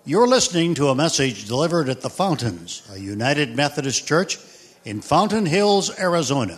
You're listening to a message delivered at the Fountains, a United Methodist Church in Fountain Hills, Arizona.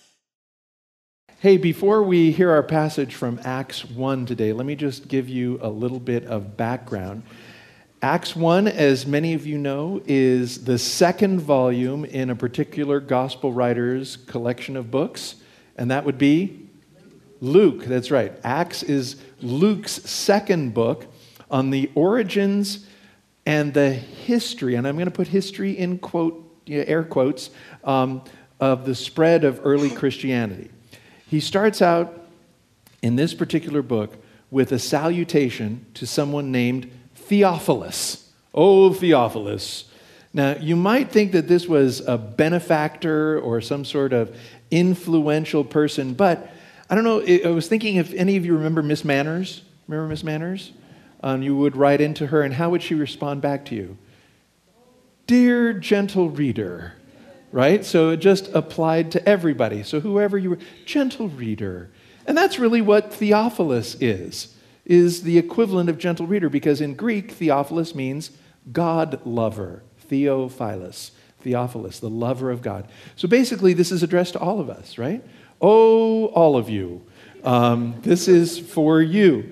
Hey, before we hear our passage from Acts 1 today, let me just give you a little bit of background. Acts 1, as many of you know, is the second volume in a particular gospel writer's collection of books, and that would be Luke. That's right. Acts is Luke's second book on the origins and the history, and I'm going to put history in air quotes, of the spread of early Christianity. He starts out in this particular book with a salutation to someone named Theophilus. Oh, Theophilus. Now, you might think that this was a benefactor or some sort of influential person, but I don't know, I was thinking if any of you remember Miss Manners. Remember Miss Manners? You would write into her, and how would she respond back to you? Dear gentle reader, right? So it just applied to everybody. So whoever you were, gentle reader. And that's really what Theophilus is the equivalent of gentle reader, because in Greek, Theophilus means God lover. Theophilus, the lover of God. So basically, this is addressed to all of us, right? Oh, all of you. This is for you.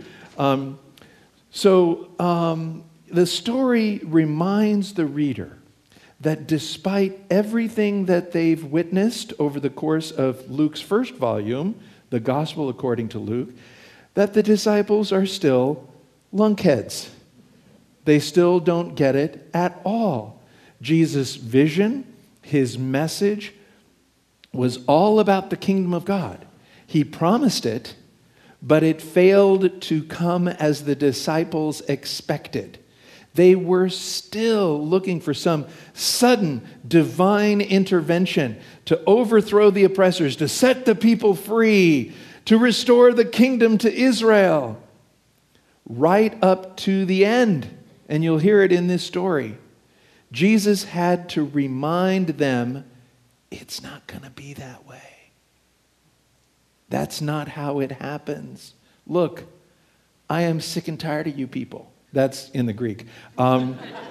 The story reminds the reader that despite everything that they've witnessed over the course of Luke's first volume, the Gospel according to Luke, that the disciples are still lunkheads. They still don't get it at all. Jesus' vision, his message, was all about the kingdom of God. He promised it, but it failed to come as the disciples expected. They were still looking for some sudden divine intervention to overthrow the oppressors, to set the people free, to restore the kingdom to Israel, right up to the end. And you'll hear it in this story. Jesus had to remind them, it's not going to be that way. That's not how it happens. Look, I am sick and tired of you people. That's in the Greek. I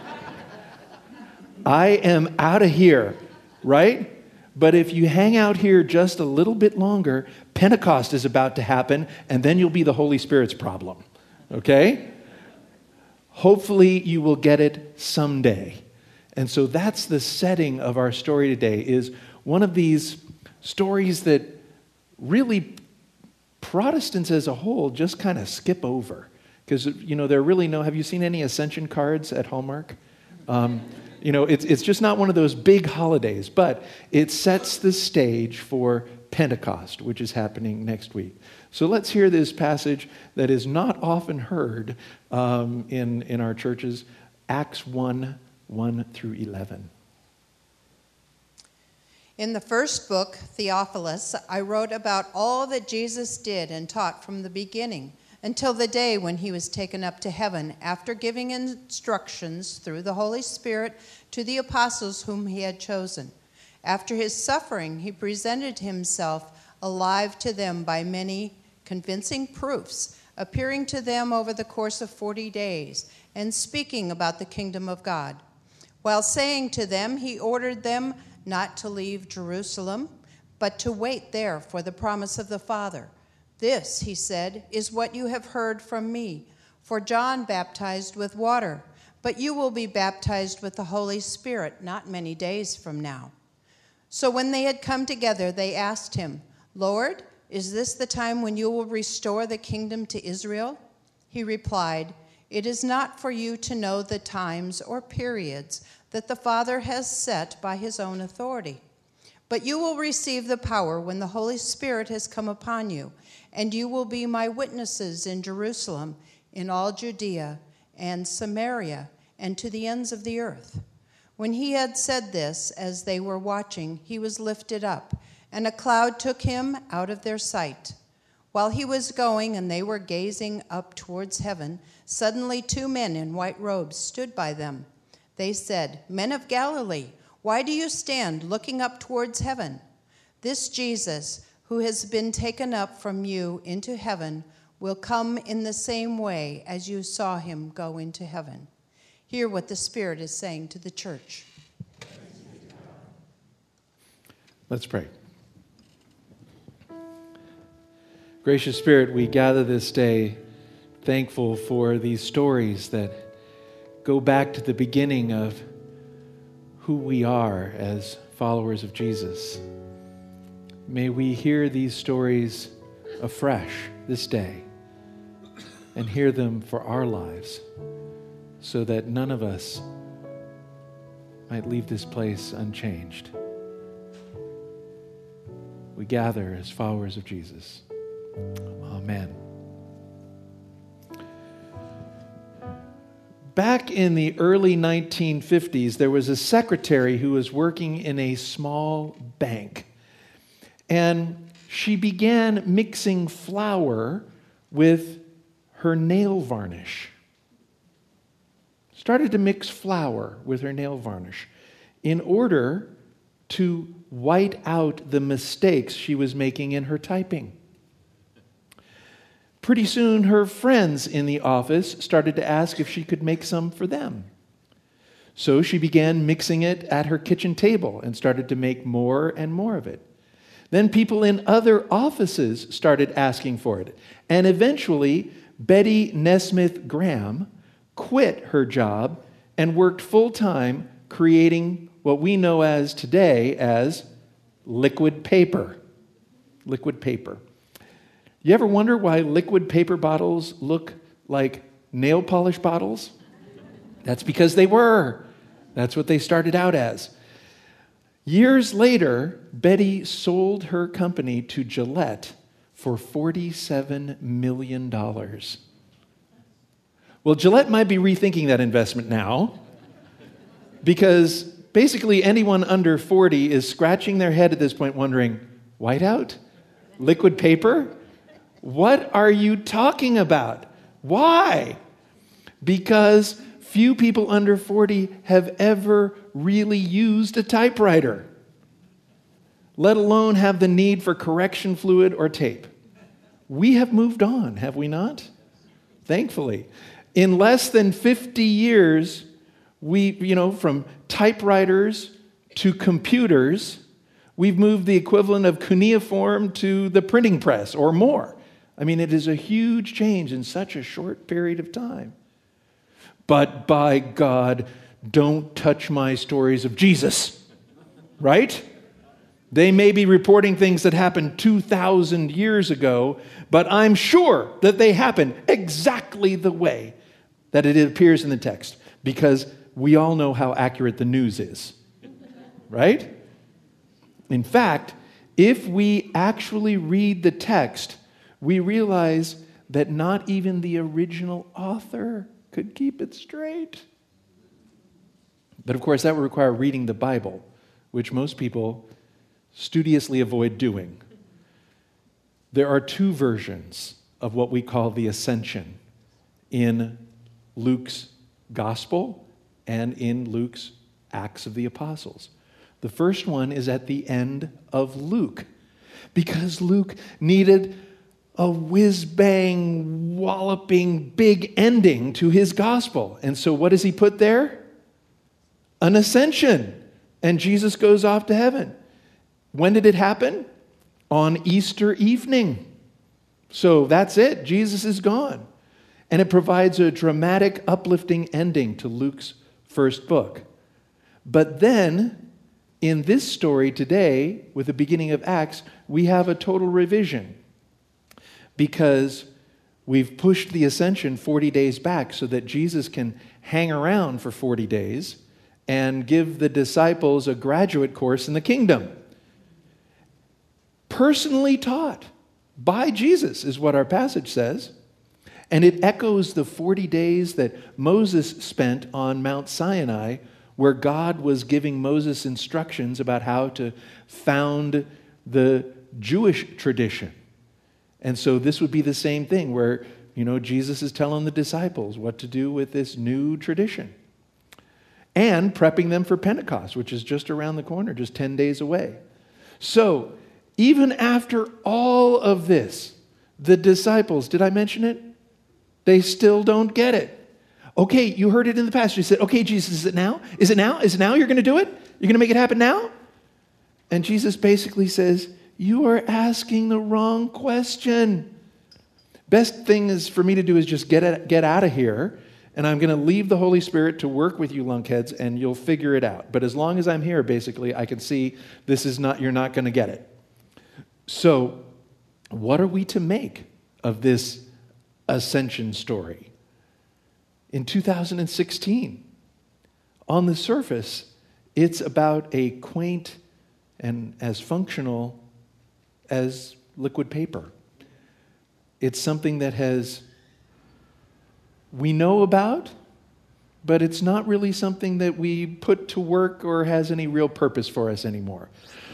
am out of here, right? But if you hang out here just a little bit longer, Pentecost is about to happen, and then you'll be the Holy Spirit's problem, okay? Hopefully you will get it someday. And so that's the setting of our story today, is one of these stories that really Protestants as a whole just kind of skip over. Because, there are really have you seen any Ascension cards at Hallmark? It's just not one of those big holidays, but it sets the stage for Pentecost, which is happening next week. So let's hear this passage that is not often heard in our churches, Acts 1, 1 through 11. In the first book, Theophilus, I wrote about all that Jesus did and taught from the beginning until the day when he was taken up to heaven, after giving instructions through the Holy Spirit to the apostles whom he had chosen. After his suffering, he presented himself alive to them by many convincing proofs, appearing to them over the course of 40 days, and speaking about the kingdom of God. While saying to them, he ordered them not to leave Jerusalem, but to wait there for the promise of the Father. This, he said, is what you have heard from me. For John baptized with water, but you will be baptized with the Holy Spirit not many days from now. So when they had come together, they asked him, Lord, is this the time when you will restore the kingdom to Israel? He replied, it is not for you to know the times or periods that the Father has set by his own authority. But you will receive the power when the Holy Spirit has come upon you, and you will be my witnesses in Jerusalem, in all Judea and Samaria, and to the ends of the earth. When he had said this, as they were watching, he was lifted up, and a cloud took him out of their sight. While he was going and they were gazing up towards heaven, suddenly 2 men in white robes stood by them. They said, Men of Galilee, why do you stand looking up towards heaven? This Jesus, who has been taken up from you into heaven, will come in the same way as you saw him go into heaven. Hear what the Spirit is saying to the church. Let's pray. Gracious Spirit, we gather this day thankful for these stories that go back to the beginning of who we are as followers of Jesus. May we hear these stories afresh this day and hear them for our lives so that none of us might leave this place unchanged. We gather as followers of Jesus. Amen. Back in the early 1950s, there was a secretary who was working in a small bank. And she began mixing flour with her nail varnish. Started to mix flour with her nail varnish in order to white out the mistakes she was making in her typing. Pretty soon, her friends in the office started to ask if she could make some for them. So she began mixing it at her kitchen table and started to make more and more of it. Then people in other offices started asking for it. And eventually, Betty Nesmith Graham quit her job and worked full-time creating what we know as today as liquid paper. Liquid paper. You ever wonder why liquid paper bottles look like nail polish bottles? That's because they were. That's what they started out as. Years later, Betty sold her company to Gillette for $47 million. Well, Gillette might be rethinking that investment now because basically anyone under 40 is scratching their head at this point wondering, whiteout? Liquid paper? What are you talking about? Why? Because few people under 40 have ever really used a typewriter, let alone have the need for correction fluid or tape. We have moved on, have we not? Thankfully. In less than 50 years, from typewriters to computers, we've moved the equivalent of cuneiform to the printing press or more. I mean, it is a huge change in such a short period of time. But by God, don't touch my stories of Jesus, right? They may be reporting things that happened 2,000 years ago, but I'm sure that they happened exactly the way that it appears in the text, because we all know how accurate the news is, right? In fact, if we actually read the text, we realize that not even the original author could keep it straight. But of course, that would require reading the Bible, which most people studiously avoid doing. There are two versions of what we call the Ascension in Luke's Gospel and in Luke's Acts of the Apostles. The first one is at the end of Luke, because Luke needed a whiz-bang, walloping, big ending to his gospel. And so what does he put there? An ascension. And Jesus goes off to heaven. When did it happen? On Easter evening. So that's it. Jesus is gone. And it provides a dramatic, uplifting ending to Luke's first book. But then, in this story today, with the beginning of Acts, we have a total revision, because we've pushed the ascension 40 days back so that Jesus can hang around for 40 days and give the disciples a graduate course in the kingdom. Personally taught by Jesus is what our passage says. And it echoes the 40 days that Moses spent on Mount Sinai, where God was giving Moses instructions about how to found the Jewish tradition. And so this would be the same thing where, Jesus is telling the disciples what to do with this new tradition. And prepping them for Pentecost, which is just around the corner, just 10 days away. So, even after all of this, the disciples, did I mention it? They still don't get it. Okay, you heard it in the past. You said, okay, Jesus, is it now? Is it now? Is it now? You're going to do it? You're going to make it happen now? And Jesus basically says, you are asking the wrong question. Best thing is for me to do is just get out of here, and I'm going to leave the Holy Spirit to work with you lunkheads, and you'll figure it out. But as long as I'm here, basically, I can see you're not going to get it. So, what are we to make of this ascension story? In 2016, on the surface, it's about a quaint and as functional as liquid paper. It's something that we know about, but it's not really something that we put to work or has any real purpose for us anymore.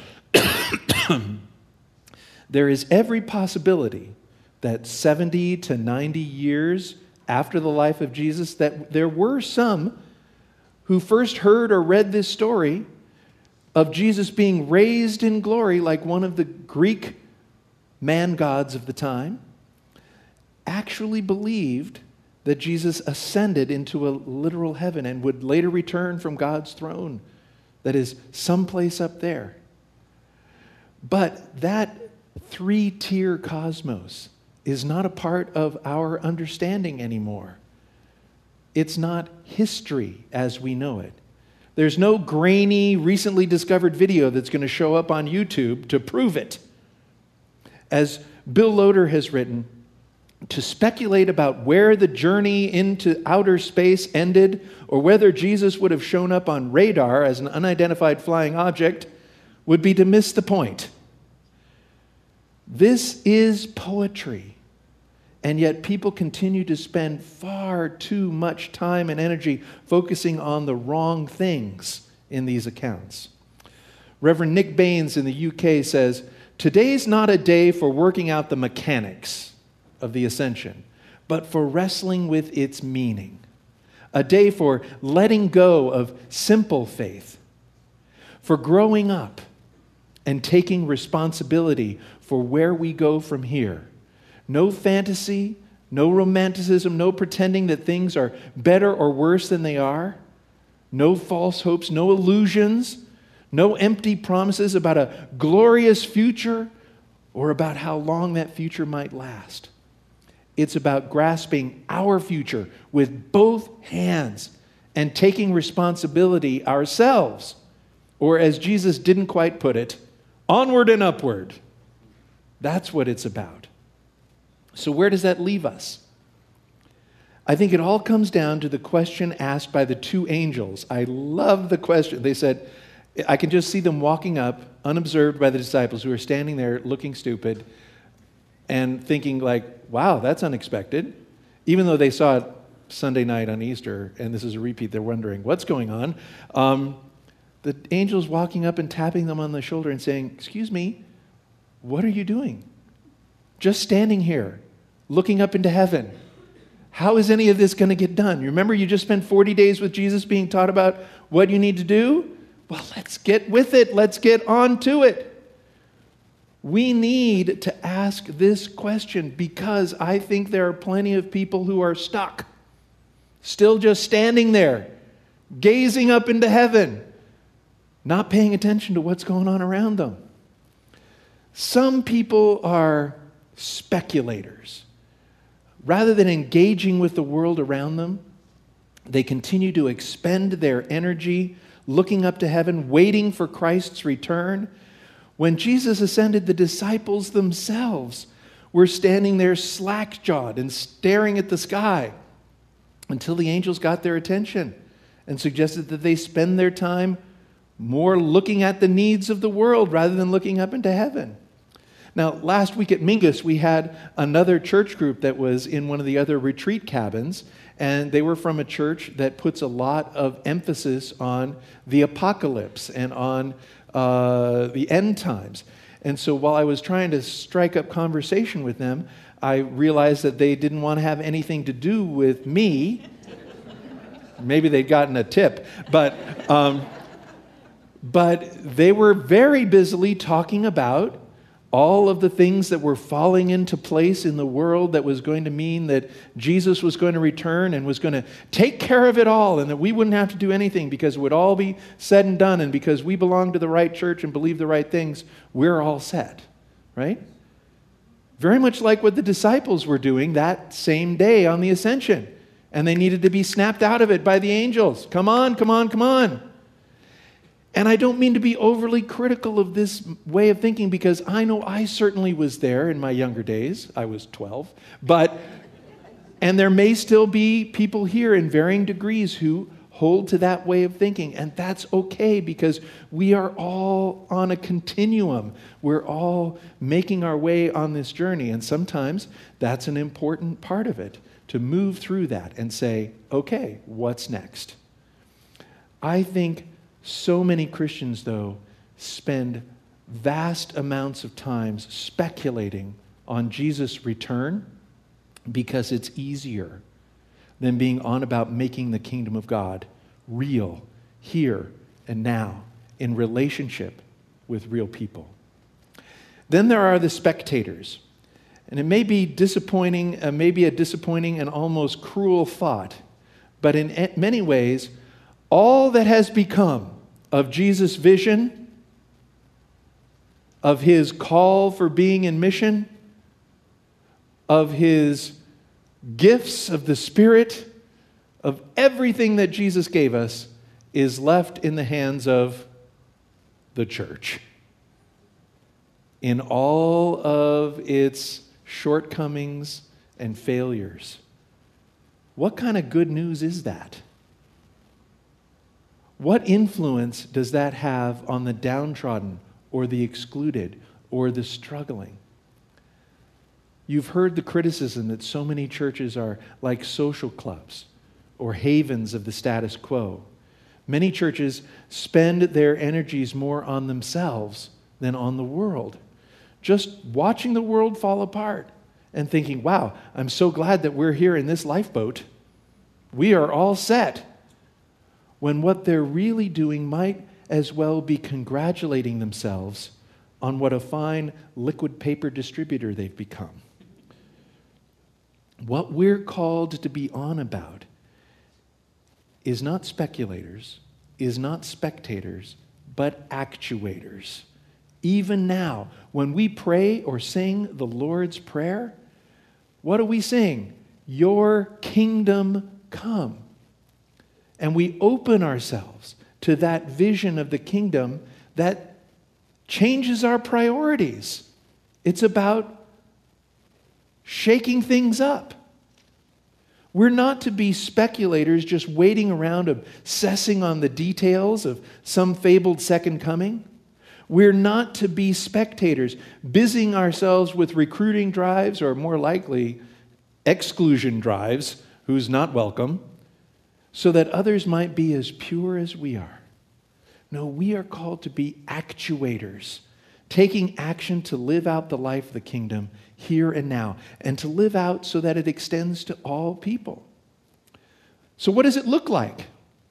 There is every possibility that 70 to 90 years after the life of Jesus, that there were some who first heard or read this story of Jesus being raised in glory like one of the Greek man gods of the time, actually believed that Jesus ascended into a literal heaven and would later return from God's throne, that is someplace up there. But that three-tier cosmos is not a part of our understanding anymore. It's not history as we know it. There's no grainy, recently discovered video that's going to show up on YouTube to prove it. As Bill Loader has written, to speculate about where the journey into outer space ended or whether Jesus would have shown up on radar as an unidentified flying object would be to miss the point. This is poetry, and yet people continue to spend far too much time and energy focusing on the wrong things in these accounts. Reverend Nick Baines in the UK says, "Today's not a day for working out the mechanics of the ascension, but for wrestling with its meaning. A day for letting go of simple faith, for growing up and taking responsibility for where we go from here. No fantasy, no romanticism, no pretending that things are better or worse than they are. No false hopes, no illusions, no empty promises about a glorious future or about how long that future might last. It's about grasping our future with both hands and taking responsibility ourselves. Or as Jesus didn't quite put it, onward and upward. That's what it's about. So where does that leave us? I think it all comes down to the question asked by the two angels. I love the question. They said, I can just see them walking up, unobserved by the disciples who are standing there looking stupid and thinking like, wow, that's unexpected. Even though they saw it Sunday night on Easter, and this is a repeat, they're wondering, what's going on? The angel's walking up and tapping them on the shoulder and saying, excuse me, what are you doing? Just standing here, looking up into heaven. How is any of this going to get done? You remember you just spent 40 days with Jesus being taught about what you need to do? Well, let's get with it. Let's get on to it. We need to ask this question because I think there are plenty of people who are stuck, still just standing there, gazing up into heaven, not paying attention to what's going on around them. Some people are speculators. Rather than engaging with the world around them, they continue to expend their energy looking up to heaven, waiting for Christ's return. When Jesus ascended, the disciples themselves were standing there slack-jawed and staring at the sky until the angels got their attention and suggested that they spend their time more looking at the needs of the world rather than looking up into heaven. Now, last week at Mingus, we had another church group that was in one of the other retreat cabins, and they were from a church that puts a lot of emphasis on the apocalypse and on the end times. And so while I was trying to strike up conversation with them, I realized that they didn't want to have anything to do with me. Maybe they'd gotten a tip, but they were very busily talking about all of the things that were falling into place in the world that was going to mean that Jesus was going to return and was going to take care of it all, and that we wouldn't have to do anything because it would all be said and done, and because we belong to the right church and believe the right things, we're all set, right? Very much like what the disciples were doing that same day on the ascension. And they needed to be snapped out of it by the angels. Come on, come on, come on. And I don't mean to be overly critical of this way of thinking, because I know I certainly was there in my younger days. I was 12. And there may still be people here in varying degrees who hold to that way of thinking. And that's okay, because we are all on a continuum. We're all making our way on this journey. And sometimes that's an important part of it, to move through that and say, okay, what's next? I think so many Christians, though, spend vast amounts of time speculating on Jesus' return because it's easier than being on about making the kingdom of God real here and now in relationship with real people. Then there are the spectators. And it may be disappointing, maybe a disappointing and almost cruel thought, but in many ways, all that has become of Jesus' vision, of his call for being in mission, of his gifts of the Spirit, of everything that Jesus gave us, is left in the hands of the church. In all of its shortcomings and failures. What kind of good news is that? What influence does that have on the downtrodden or the excluded or the struggling? You've heard the criticism that so many churches are like social clubs or havens of the status quo. Many churches spend their energies more on themselves than on the world, just watching the world fall apart and thinking, wow, I'm so glad that we're here in this lifeboat. We are all set. When what they're really doing might as well be congratulating themselves on what a fine liquid paper distributor they've become. What we're called to be on about is not speculators, is not spectators, but actuators. Even now, when we pray or sing the Lord's Prayer, what do we sing? Your kingdom come. And we open ourselves to that vision of the kingdom that changes our priorities. It's about shaking things up. We're not to be speculators just waiting around obsessing on the details of some fabled second coming. We're not to be spectators, busying ourselves with recruiting drives, or more likely, exclusion drives, who's not welcome, so that others might be as pure as we are. No, we are called to be actuators, taking action to live out the life of the kingdom here and now, and to live out so that it extends to all people. So what does it look like?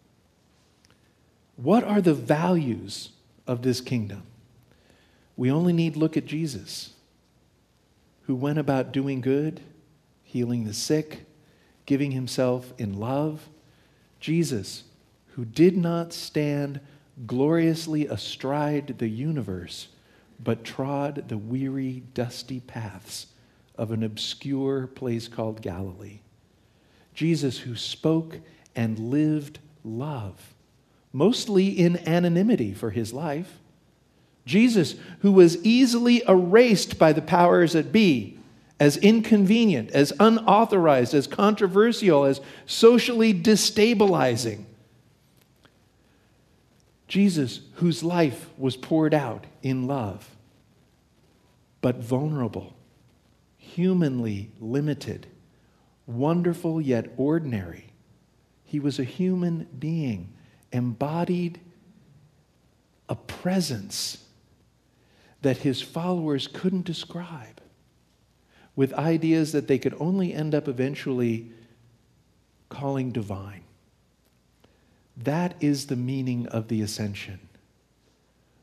What are the values of this kingdom? We only need look at Jesus, who went about doing good, healing the sick, giving himself in love. Jesus, who did not stand gloriously astride the universe, but trod the weary, dusty paths of an obscure place called Galilee. Jesus, who spoke and lived love, mostly in anonymity for his life. Jesus, who was easily erased by the powers that be, as inconvenient, as unauthorized, as controversial, as socially destabilizing. Jesus, whose life was poured out in love, but vulnerable, humanly limited, wonderful yet ordinary. He was a human being, embodied a presence that his followers couldn't describe, with ideas that they could only end up eventually calling divine. That is the meaning of the ascension.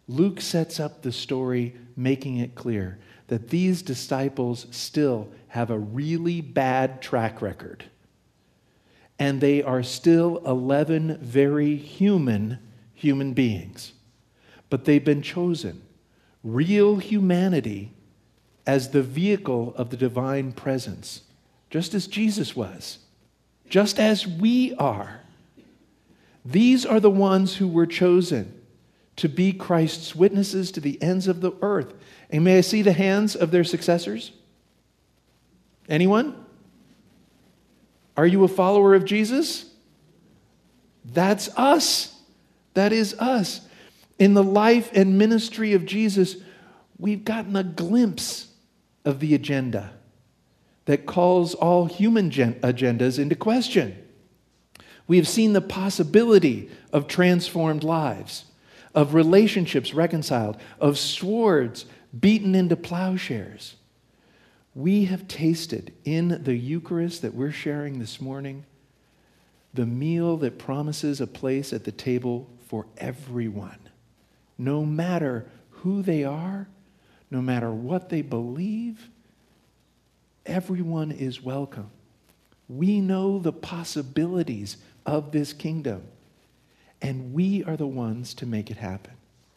Luke sets up the story making it clear that these disciples still have a really bad track record. And they are still 11 very human beings. But they've been chosen, real humanity, as the vehicle of the divine presence, just as Jesus was, just as we are. These are the ones who were chosen to be Christ's witnesses to the ends of the earth. And may I see the hands of their successors? Anyone? Are you a follower of Jesus? That's us. That is us. In the life and ministry of Jesus, we've gotten a glimpse of the agenda that calls all human agendas into question. We have seen the possibility of transformed lives, of relationships reconciled, of swords beaten into plowshares. We have tasted in the Eucharist that we're sharing this morning the meal that promises a place at the table for everyone, no matter who they are, no matter what they believe. Everyone is welcome. We know the possibilities of this kingdom, and we are the ones to make it happen.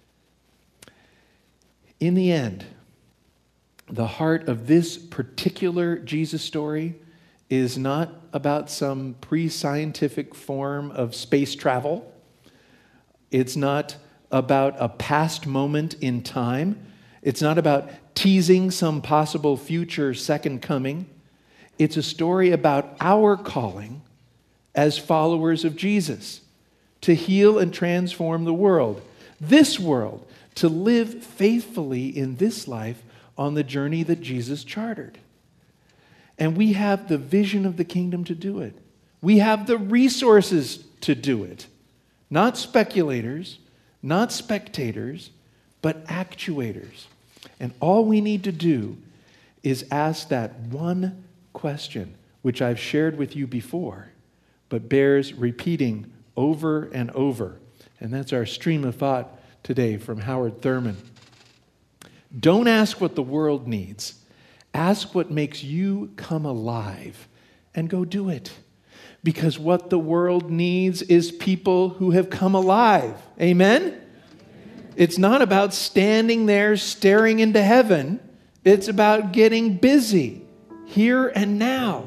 In the end, the heart of this particular Jesus story is not about some pre-scientific form of space travel. It's not about a past moment in time. It's not about teasing some possible future second coming. It's a story about our calling as followers of Jesus to heal and transform the world, this world, to live faithfully in this life on the journey that Jesus chartered. And we have the vision of the kingdom to do it. We have the resources to do it. Not speculators, not spectators, but actuators. And all we need to do is ask that one question, which I've shared with you before, but bears repeating over and over. And that's our stream of thought today from Howard Thurman. Don't ask what the world needs. Ask what makes you come alive, and go do it. Because what the world needs is people who have come alive. Amen? It's not about standing there staring into heaven. It's about getting busy here and now.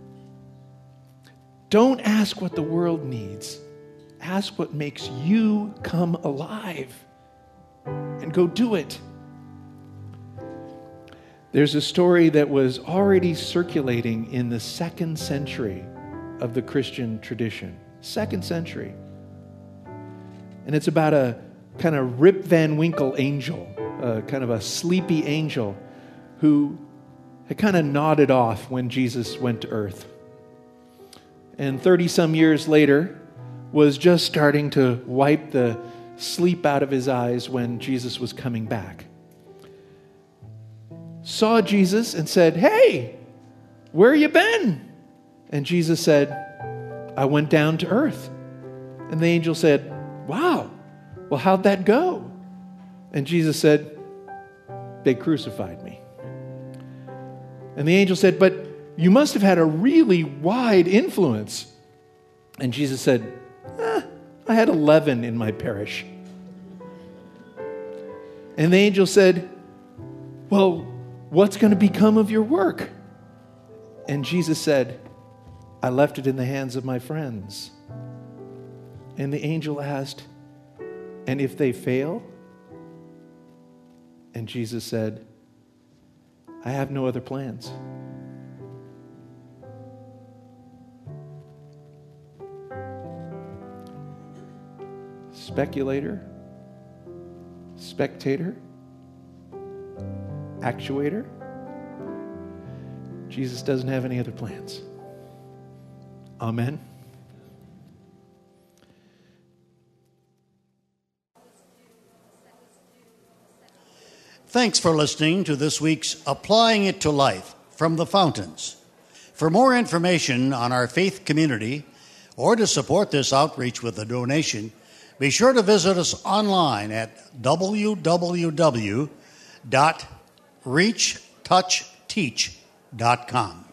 Don't ask what the world needs. Ask what makes you come alive, and go do it. There's a story that was already circulating in the 2nd century of the Christian tradition. 2nd century. And it's about a kind of Rip Van Winkle angel, kind of a sleepy angel who had kind of nodded off when Jesus went to earth. And 30-some years later was just starting to wipe the sleep out of his eyes when Jesus was coming back. Saw Jesus and said, "Hey, where you been?" And Jesus said, "I went down to earth." And the angel said, "Wow, well, how'd that go?" And Jesus said, "They crucified me." And the angel said, "But you must have had a really wide influence." And Jesus said, "I had 11 in my parish." And the angel said, "Well, what's going to become of your work?" And Jesus said, "I left it in the hands of my friends." And the angel asked, "And if they fail?" And Jesus said, "I have no other plans." Speculator, spectator, actuator. Jesus doesn't have any other plans. Amen. Thanks for listening to this week's Applying It to Life from the Fountains. For more information on our faith community or to support this outreach with a donation, Be sure to visit us online at www.reachtouchteach.com.